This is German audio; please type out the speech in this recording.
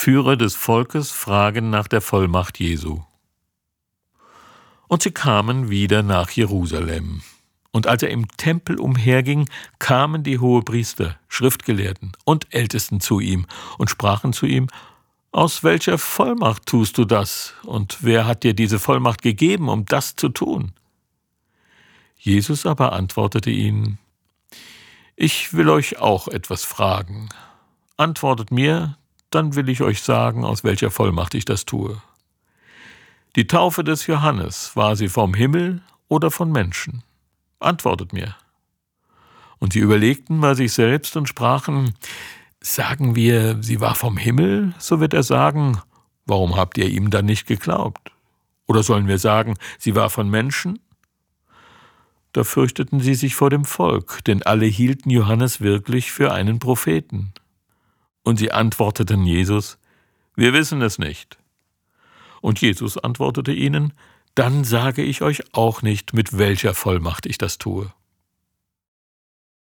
Führer des Volkes fragen nach der Vollmacht Jesu. Und sie kamen wieder nach Jerusalem. Und als er im Tempel umherging, kamen die Hohepriester, Schriftgelehrten und Ältesten zu ihm und sprachen zu ihm: Aus welcher Vollmacht tust du das? Und wer hat dir diese Vollmacht gegeben, um das zu tun? Jesus aber antwortete ihnen: Ich will euch auch etwas fragen. Antwortet mir, dann will ich euch sagen, aus welcher Vollmacht ich das tue. Die Taufe des Johannes, war sie vom Himmel oder von Menschen? Antwortet mir. Und sie überlegten bei sich selbst und sprachen: Sagen wir, sie war vom Himmel, so wird er sagen: Warum habt ihr ihm dann nicht geglaubt? Oder sollen wir sagen, sie war von Menschen? Da fürchteten sie sich vor dem Volk, denn alle hielten Johannes wirklich für einen Propheten. Und sie antworteten Jesus: Wir wissen es nicht. Und Jesus antwortete ihnen: Dann sage ich euch auch nicht, mit welcher Vollmacht ich das tue.